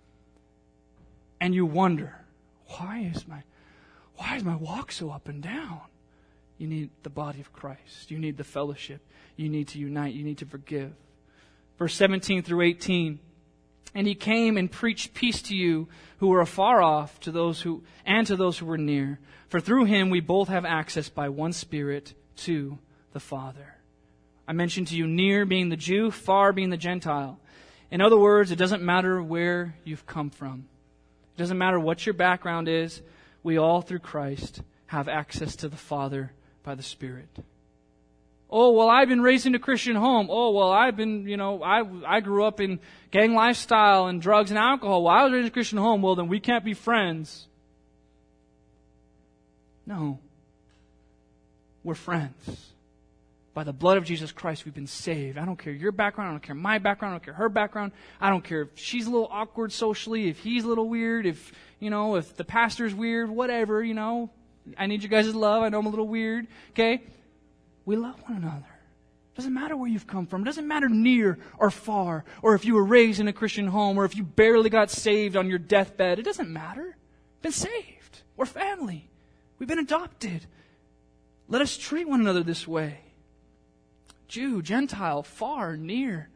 And you wonder, why is my, why is my walk so up and down? You need the body of Christ. You need the fellowship. You need to unite. You need to forgive. Verse seventeen through eighteen. And he came and preached peace to you who were afar off, to those who and to those who were near. For through him we both have access by one Spirit to the Father. I mentioned to you near being the Jew, far being the Gentile. In other words, it doesn't matter where you've come from. It doesn't matter what your background is. We all through Christ have access to the Father by the Spirit. Oh, well, I've been raised in a Christian home. Oh, well, I've been, you know, I, I grew up in gang lifestyle and drugs and alcohol. Well, I was raised in a Christian home. Well, then we can't be friends. No. We're friends. By the blood of Jesus Christ, we've been saved. I don't care your background. I don't care my background. I don't care her background. I don't care if she's a little awkward socially, if he's a little weird, if, you know, if the pastor's weird, whatever, you know. I need you guys' love. I know I'm a little weird. Okay? We love one another. It doesn't matter where you've come from. It doesn't matter near or far, or if you were raised in a Christian home, or if you barely got saved on your deathbed. It doesn't matter. Been saved. We're family. We've been adopted. Let us treat one another this way. Jew, Gentile, far, near.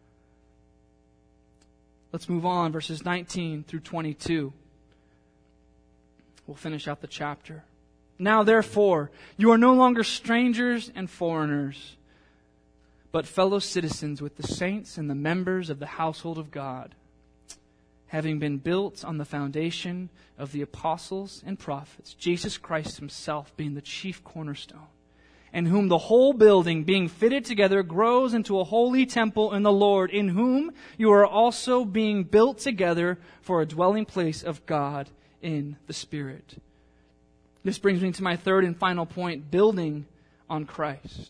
Let's move on, verses nineteen through twenty-two. We'll finish out the chapter. Now, therefore, you are no longer strangers and foreigners, but fellow citizens with the saints and the members of the household of God, having been built on the foundation of the apostles and prophets, Jesus Christ himself being the chief cornerstone, in whom the whole building, being fitted together, grows into a holy temple in the Lord, in whom you are also being built together for a dwelling place of God in the Spirit. This brings me to my third and final point, building on Christ.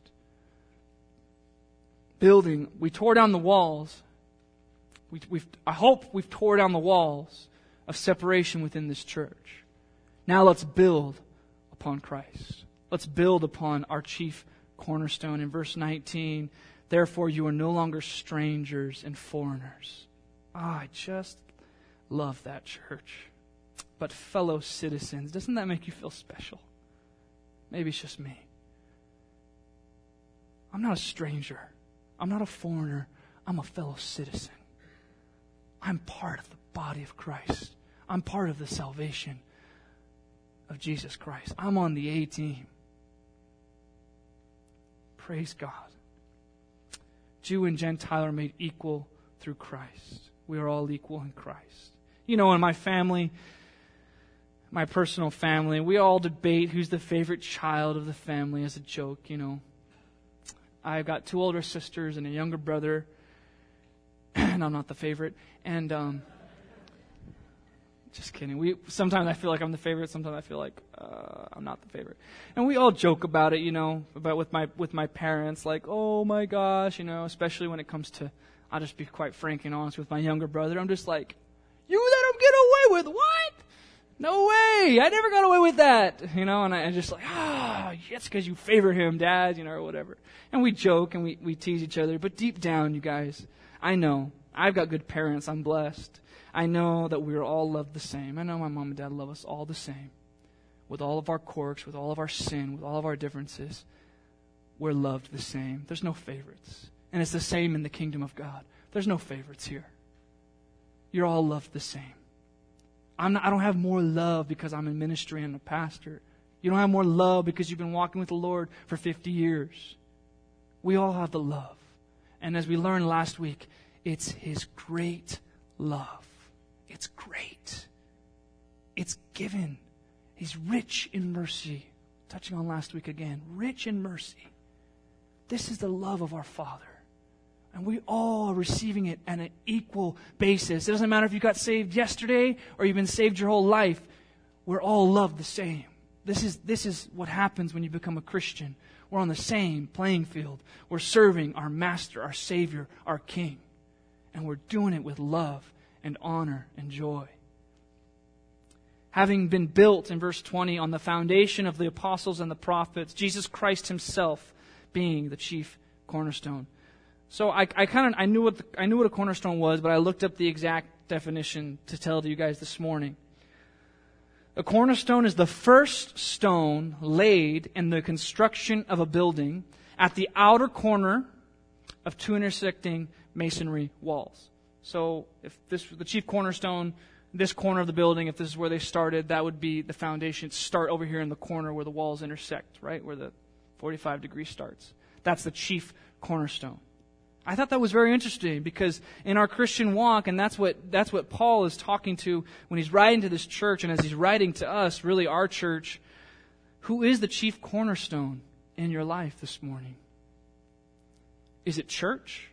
Building. We tore down the walls. We, we've, I hope we've tore down the walls of separation within this church. Now let's build upon Christ. Let's build upon our chief cornerstone. In verse nineteen, therefore you are no longer strangers and foreigners. Ah, I just love that, church. But fellow citizens, doesn't that make you feel special? Maybe it's just me. I'm not a stranger. I'm not a foreigner. I'm a fellow citizen. I'm part of the body of Christ. I'm part of the salvation of Jesus Christ. I'm on the A team. Praise God. Jew and Gentile are made equal through Christ. We are all equal in Christ. You know, in my family, my personal family, we all debate who's the favorite child of the family as a joke, you know. I've got two older sisters and a younger brother, and I'm not the favorite. And, um, just kidding. We sometimes I feel like I'm the favorite. Sometimes I feel like uh, I'm not the favorite. And we all joke about it, you know, about with my with my parents, like, oh my gosh, you know, especially when it comes to, I'll just be quite frank and honest with my younger brother. I'm just like, you let him get away with what? No way! I never got away with that, you know. And I, I'm just like, ah, it's because you favor him, Dad, you know, or whatever. And we joke and we we tease each other, but deep down, you guys, I know I've got good parents. I'm blessed. I know that we are all loved the same. I know my mom and dad love us all the same. With all of our quirks, with all of our sin, with all of our differences, we're loved the same. There's no favorites. And it's the same in the kingdom of God. There's no favorites here. You're all loved the same. I'm not, I don't have more love because I'm in ministry and a pastor. You don't have more love because you've been walking with the Lord for fifty years. We all have the love. And as we learned last week, it's His great love. It's great. It's given. He's rich in mercy. Touching on last week again. Rich in mercy. This is the love of our Father. And we all are receiving it on an equal basis. It doesn't matter if you got saved yesterday or you've been saved your whole life. We're all loved the same. This is, this is what happens when you become a Christian. We're on the same playing field. We're serving our Master, our Savior, our King. And we're doing it with love and honor and joy. Having been built, in verse twenty, on the foundation of the apostles and the prophets, Jesus Christ Himself being the chief cornerstone. So I, I kind of I knew what the, I knew what a cornerstone was, but I looked up the exact definition to tell to you guys this morning. A cornerstone is the first stone laid in the construction of a building at the outer corner of two intersecting masonry walls. So if this was the chief cornerstone, this corner of the building, if this is where they started, that would be the foundation. Start over here in the corner where the walls intersect, right? Where the forty-five degree starts. That's the chief cornerstone. I thought that was very interesting because in our Christian walk, and that's what that's what Paul is talking to when he's writing to this church, and as he's writing to us, really our church, who is the chief cornerstone in your life this morning? Is it church?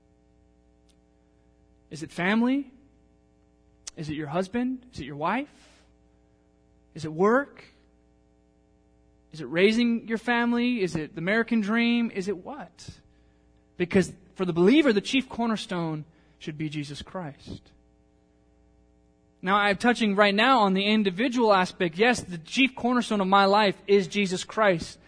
Is it family? Is it your husband? Is it your wife? Is it work? Is it raising your family? Is it the American dream? Is it what? Because for the believer, the chief cornerstone should be Jesus Christ. Now, I'm touching right now on the individual aspect. Yes, the chief cornerstone of my life is Jesus Christ.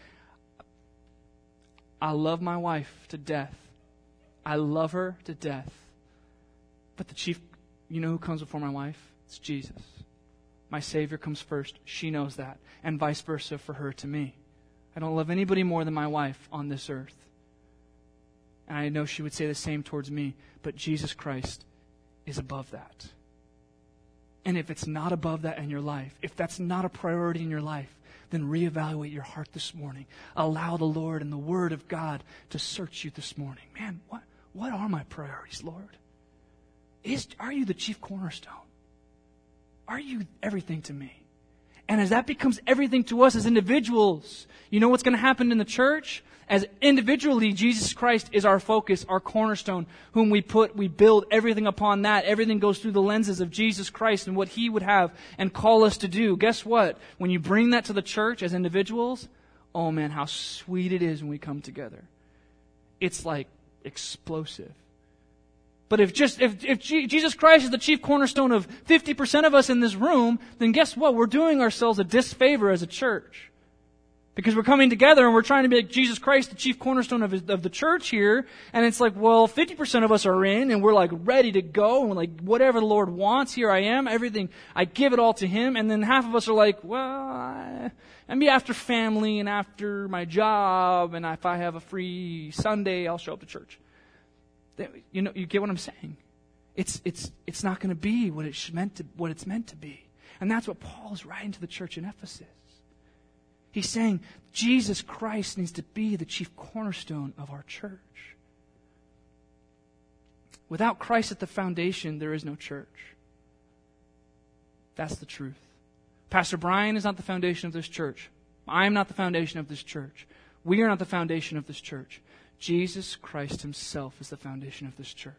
I love my wife to death. I love her to death. But the chief, you know who comes before my wife? It's Jesus. My Savior comes first. She knows that. And vice versa for her to me. I don't love anybody more than my wife on this earth. And I know she would say the same towards me. But Jesus Christ is above that. And if it's not above that in your life, if that's not a priority in your life, then reevaluate your heart this morning. Allow the Lord and the Word of God to search you this morning. Man, what, what are my priorities, Lord? Is, are you the chief cornerstone? Are you everything to me? And as that becomes everything to us as individuals, you know what's going to happen in the church? As individually, Jesus Christ is our focus, our cornerstone, whom we put, we build everything upon that. Everything goes through the lenses of Jesus Christ and what He would have and call us to do. Guess what? When you bring that to the church as individuals, oh man, how sweet it is when we come together. It's like explosive. But if just if, if G- Jesus Christ is the chief cornerstone of fifty percent of us in this room, then guess what? We're doing ourselves a disfavor as a church. Because we're coming together and we're trying to make Jesus Christ the chief cornerstone of, his, of the church here. And it's like, well, fifty percent of us are in and we're like ready to go. And we're like, whatever the Lord wants, here I am. Everything, I give it all to Him. And then half of us are like, well, I, I'm be after family and after my job. And if I have a free Sunday, I'll show up to church. You know, you get what I'm saying? It's it's it's not going to be what it's meant to what it's meant to be, and that's what Paul is writing to the church in Ephesus. He's saying Jesus Christ needs to be the chief cornerstone of our church. Without Christ at the foundation, there is no church. That's the truth. Pastor Brian is not the foundation of this church. I am not the foundation of this church. We are not the foundation of this church. Jesus Christ Himself is the foundation of this church.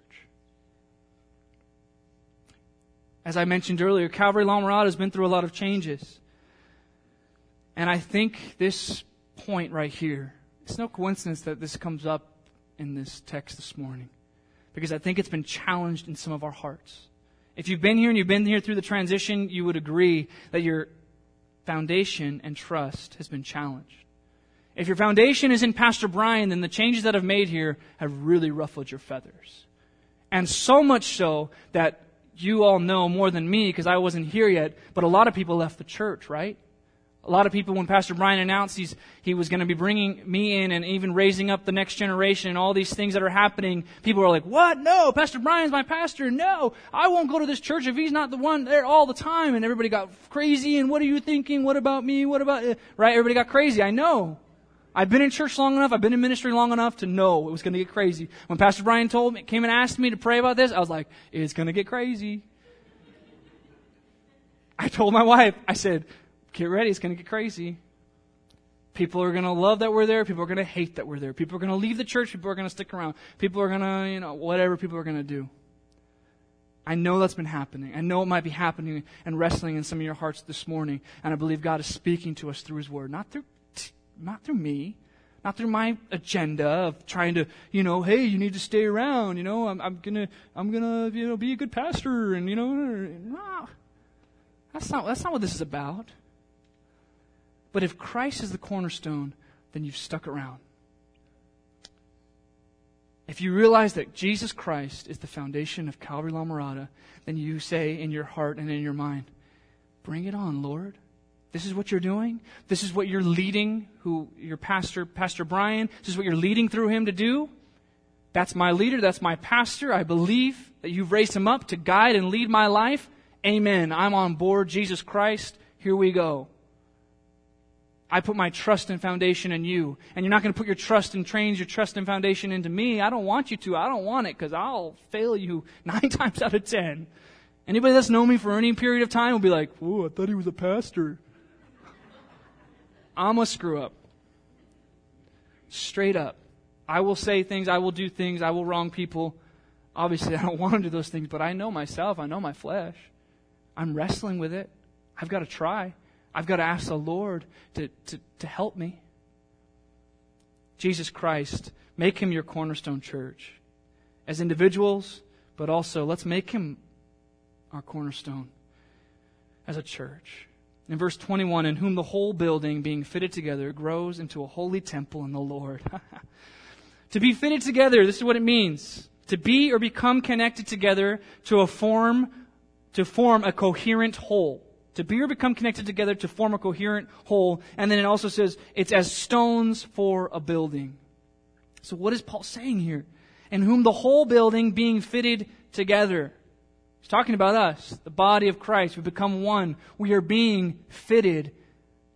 As I mentioned earlier, Calvary La Mirada has been through a lot of changes. And I think this point right here, it's no coincidence that this comes up in this text this morning. Because I think it's been challenged in some of our hearts. If you've been here and you've been here through the transition, you would agree that your foundation and trust has been challenged. If your foundation is in Pastor Brian, then the changes that I've made here have really ruffled your feathers. And so much so that you all know more than me, because I wasn't here yet, but a lot of people left the church, right? A lot of people, when Pastor Brian announced he's, he was going to be bringing me in and even raising up the next generation and all these things that are happening, people are like, what? No, Pastor Brian's my pastor. No, I won't go to this church if he's not the one there all the time. And everybody got crazy. And what are you thinking? What about me? What about, it? Right? Everybody got crazy. I know. I've been in church long enough, I've been in ministry long enough to know it was going to get crazy. When Pastor Brian told me, came and asked me to pray about this, I was like, it's going to get crazy. I told my wife, I said, get ready, it's going to get crazy. People are going to love that we're there, people are going to hate that we're there. People are going to leave the church, people are going to stick around. People are going to, you know, whatever people are going to do. I know that's been happening. I know it might be happening and wrestling in some of your hearts this morning. And I believe God is speaking to us through His Word, not through Not through me, not through my agenda of trying to, you know, hey, you need to stay around, you know, I'm, I'm gonna, I'm gonna, you know, be a good pastor, and you know, no, that's not, that's not what this is about. But if Christ is the cornerstone, then you've stuck around. If you realize that Jesus Christ is the foundation of Calvary La Mirada, then you say in your heart and in your mind, bring it on, Lord. This is what you're doing. This is what you're leading who your pastor, Pastor Brian. This is what you're leading through him to do. That's my leader. That's my pastor. I believe that you've raised him up to guide and lead my life. Amen. I'm on board. Jesus Christ. Here we go. I put my trust and foundation in you. And you're not going to put your trust and trains your trust and foundation into me. I don't want you to. I don't want it because I'll fail you nine times out of ten. Anybody that's known me for any period of time will be like, "Whoa, I thought he was a pastor." I'm a screw up. Straight up. I will say things, I will do things, I will wrong people. Obviously, I don't want to do those things, but I know myself, I know my flesh. I'm wrestling with it. I've got to try. I've got to ask the Lord to, to, to help me. Jesus Christ, make Him your cornerstone church. As individuals, but also let's make Him our cornerstone as a church. In verse twenty-one, in whom the whole building being fitted together grows into a holy temple in the Lord. To be fitted together, this is what it means. To be or become connected together to a form, to form a coherent whole. To be or become connected together to form a coherent whole. And then it also says, it's as stones for a building. So what is Paul saying here? In whom the whole building being fitted together. He's talking about us, the body of Christ. We become one. We are being fitted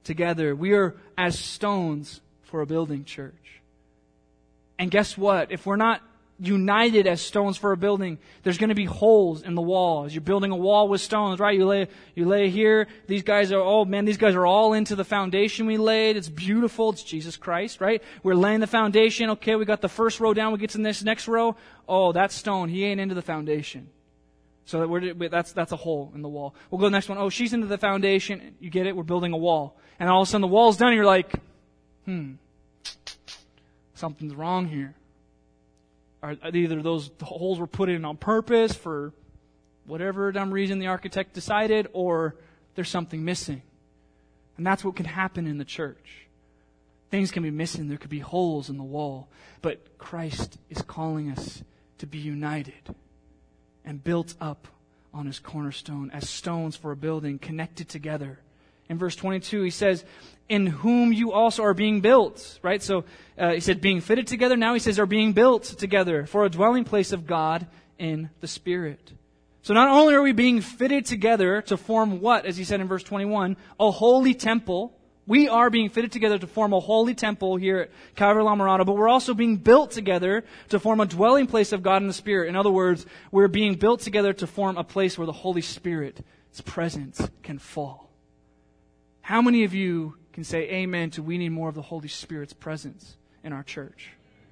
together. We are as stones for a building, church. And guess what? If we're not united as stones for a building, there's going to be holes in the walls. You're building a wall with stones, right? You lay, you lay here. These guys are, oh man, these guys are all into the foundation we laid. It's beautiful. It's Jesus Christ, right? We're laying the foundation. Okay, we got the first row down. We get to this next row. Oh, that stone, he ain't into the foundation. So that we're, that's that's a hole in the wall. We'll go to the next one. Oh, she's into the foundation. You get it? We're building a wall. And all of a sudden the wall's done and you're like, hmm, something's wrong here. Are either those holes were put in on purpose for whatever dumb reason the architect decided, or there's something missing. And that's what can happen in the church. Things can be missing. There could be holes in the wall. But Christ is calling us to be united and built up on His cornerstone as stones for a building, connected together. In verse twenty-two, he says, in whom you also are being built, right? So uh, he said being fitted together. Now he says are being built together for a dwelling place of God in the Spirit. So not only are we being fitted together to form what, as he said in verse twenty-one, a holy temple. We are being fitted together to form a holy temple here at Calvary La Mirada, but we're also being built together to form a dwelling place of God in the Spirit. In other words, we're being built together to form a place where the Holy Spirit's presence can fall. How many of you can say amen to we need more of the Holy Spirit's presence in our church?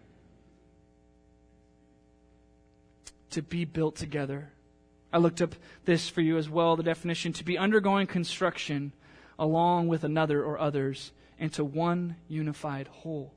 To be built together. I looked up this for you as well, the definition, to be undergoing construction along with another or others into one unified whole.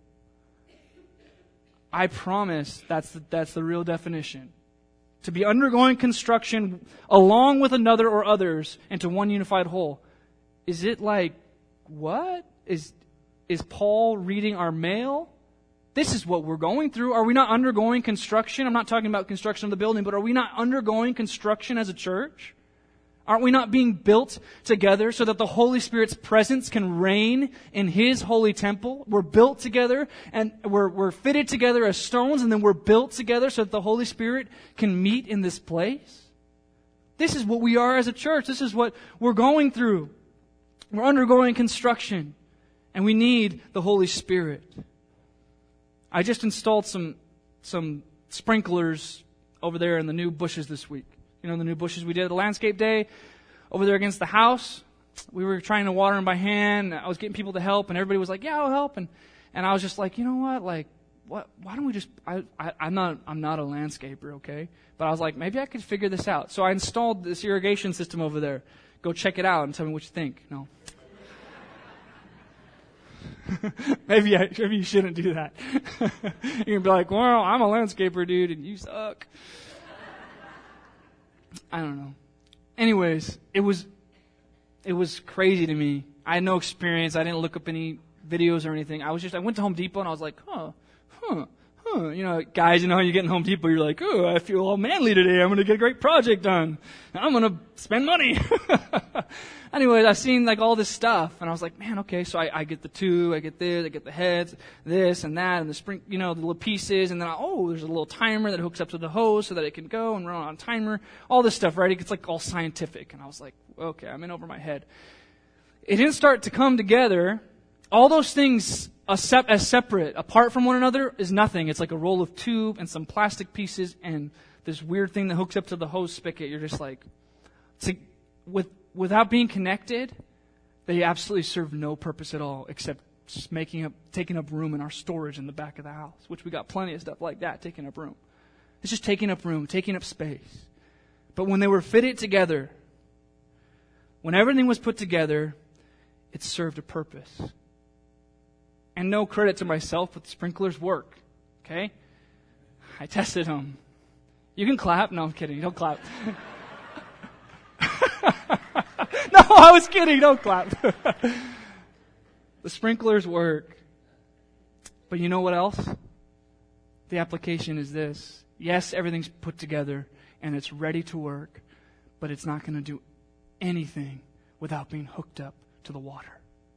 I promise that's the, that's the real definition. To be undergoing construction along with another or others into one unified whole. Is it like, what? Is is Paul reading our mail? This is what we're going through. Are we not undergoing construction? I'm not talking about construction of the building, but are we not undergoing construction as a church? Aren't we not being built together so that the Holy Spirit's presence can reign in His holy temple? We're built together and we're, we're fitted together as stones, and then we're built together so that the Holy Spirit can meet in this place. This is what we are as a church. This is what we're going through. We're undergoing construction, and we need the Holy Spirit. I just installed some some sprinklers over there in the new bushes this week. You know, the new bushes we did at the landscape day over there against the house. We were trying to water them by hand. I was getting people to help, and everybody was like, "Yeah, I'll help." And and I was just like, you know what, like, what? Why don't we just? I, I I'm not I'm not a landscaper, okay? But I was like, maybe I could figure this out. So I installed this irrigation system over there. Go check it out and tell me what you think. No. maybe I, maybe you shouldn't do that. You can be like, well, I'm a landscaper, dude, and you suck. I don't know. Anyways, it was it was crazy to me. I had no experience. I didn't look up any videos or anything. I was just I went to Home Depot and I was like, huh, huh. Huh. You know, guys, you know how you get in Home Depot, you're like, oh, I feel all manly today. I'm going to get a great project done. I'm going to spend money. Anyways, I've seen like all this stuff, and I was like, man, okay, so I, I get the tube, I get this, I get the heads, this and that, and the spring, you know, the little pieces, and then, I, oh, there's a little timer that hooks up to the hose so that it can go and run on a timer. All this stuff, right? It gets like all scientific, and I was like, okay, I'm in over my head. It didn't start to come together. All those things as separate, apart from one another, is nothing. It's like a roll of tube and some plastic pieces and this weird thing that hooks up to the hose spigot. You're just like, to, with, without being connected, they absolutely serve no purpose at all except just making up, taking up room in our storage in the back of the house, which we got plenty of stuff like that taking up room. It's just taking up room, taking up space. But when they were fitted together, when everything was put together, it served a purpose. And no credit to myself, but the sprinklers work. Okay? I tested them. You can clap. No, I'm kidding. Don't clap. No, I was kidding. Don't clap. The sprinklers work. But you know what else? The application is this. Yes, everything's put together and it's ready to work, but it's not going to do anything without being hooked up to the water.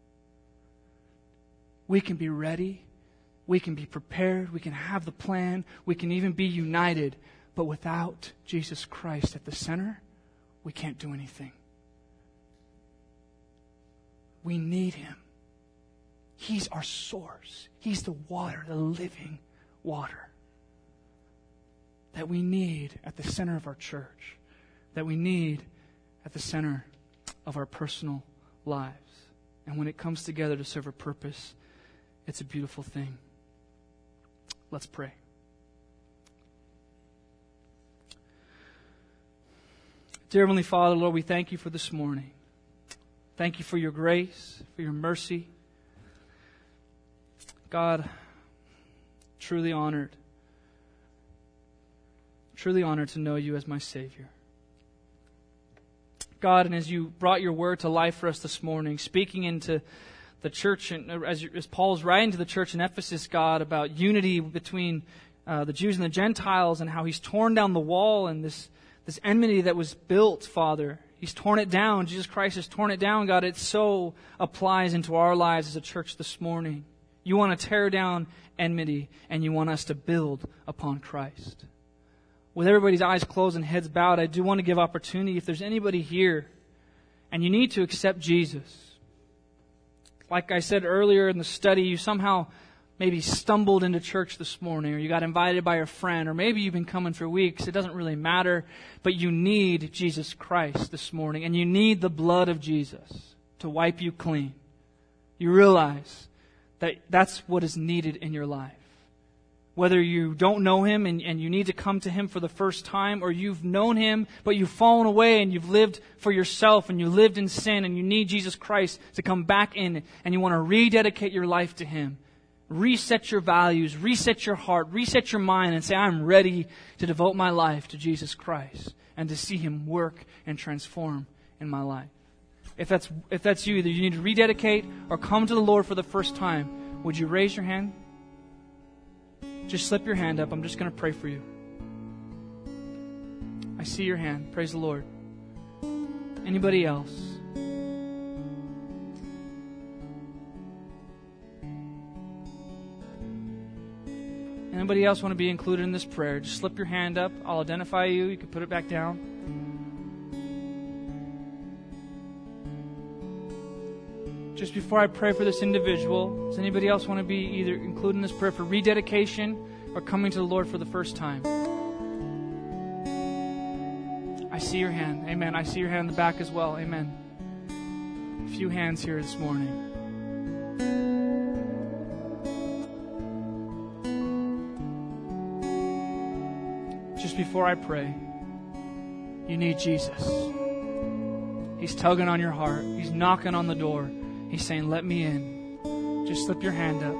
We can be ready, we can be prepared, we can have the plan, we can even be united, but without Jesus Christ at the center, we can't do anything. We need Him. He's our source. He's the water, the living water that we need at the center of our church, that we need at the center of our personal lives. And when it comes together to serve a purpose, it's a beautiful thing. Let's pray. Dear Heavenly Father, Lord, we thank you for this morning. Thank you for your grace, for your mercy. God, truly honored, truly honored to know you as my Savior. God, and as you brought your word to life for us this morning, speaking into the church, and as, as Paul's writing to the church in Ephesus, God, about unity between uh, the Jews and the Gentiles, and how he's torn down the wall and this, this enmity that was built, Father. He's torn it down. Jesus Christ has torn it down, God. It so applies into our lives as a church this morning. You want to tear down enmity, and you want us to build upon Christ. With everybody's eyes closed and heads bowed, I do want to give opportunity. If there's anybody here and you need to accept Jesus, like I said earlier in the study, you somehow maybe stumbled into church this morning, or you got invited by a friend, or maybe you've been coming for weeks. It doesn't really matter, but you need Jesus Christ this morning, and you need the blood of Jesus to wipe you clean. You realize that that's what is needed in your life. Whether you don't know Him and, and you need to come to Him for the first time, or you've known Him but you've fallen away and you've lived for yourself and you lived in sin and you need Jesus Christ to come back in, and you want to rededicate your life to Him. Reset your values, reset your heart, reset your mind, and say, I'm ready to devote my life to Jesus Christ and to see Him work and transform in my life. If that's if that's you, either you need to rededicate or come to the Lord for the first time, would you raise your hand? Just slip your hand up. I'm just going to pray for you. I see your hand. Praise the Lord. Anybody else? Anybody else want to be included in this prayer? Just slip your hand up. I'll identify you. You can put it back down. Just before I pray for this individual, does anybody else want to be either included in this prayer for rededication or coming to the Lord for the first time? I see your hand. Amen. I see your hand in the back as well. Amen. A few hands here this morning. Just before I pray, you need Jesus. He's tugging on your heart. He's knocking on the door. He's saying, let me in. Just slip your hand up.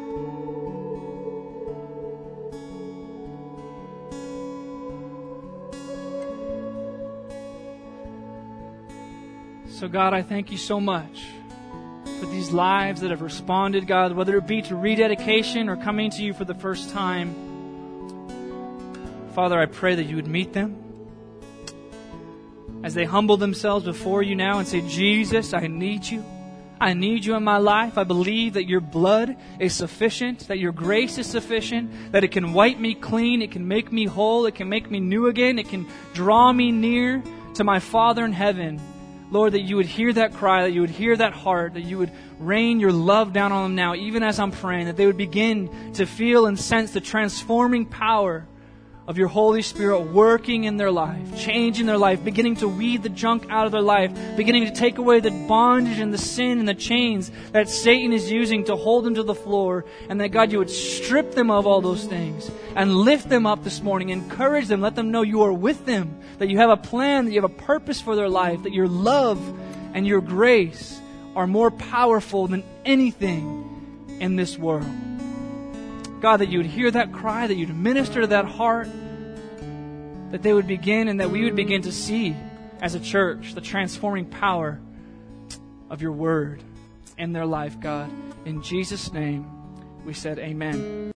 So God, I thank you so much for these lives that have responded, God, whether it be to rededication or coming to you for the first time. Father, I pray that you would meet them as they humble themselves before you now and say, Jesus, I need you. I need you in my life. I believe that your blood is sufficient, that your grace is sufficient, that it can wipe me clean, it can make me whole, it can make me new again, it can draw me near to my Father in heaven. Lord, that you would hear that cry, that you would hear that heart, that you would rain your love down on them now, even as I'm praying, that they would begin to feel and sense the transforming power of your Holy Spirit working in their life, changing their life, beginning to weed the junk out of their life, beginning to take away the bondage and the sin and the chains that Satan is using to hold them to the floor. And that, God, you would strip them of all those things and lift them up this morning, encourage them, let them know you are with them, that you have a plan, that you have a purpose for their life, that your love and your grace are more powerful than anything in this world. God, that you would hear that cry, that you'd minister to that heart, that they would begin and that we would begin to see as a church the transforming power of your word in their life, God. In Jesus' name, we said amen.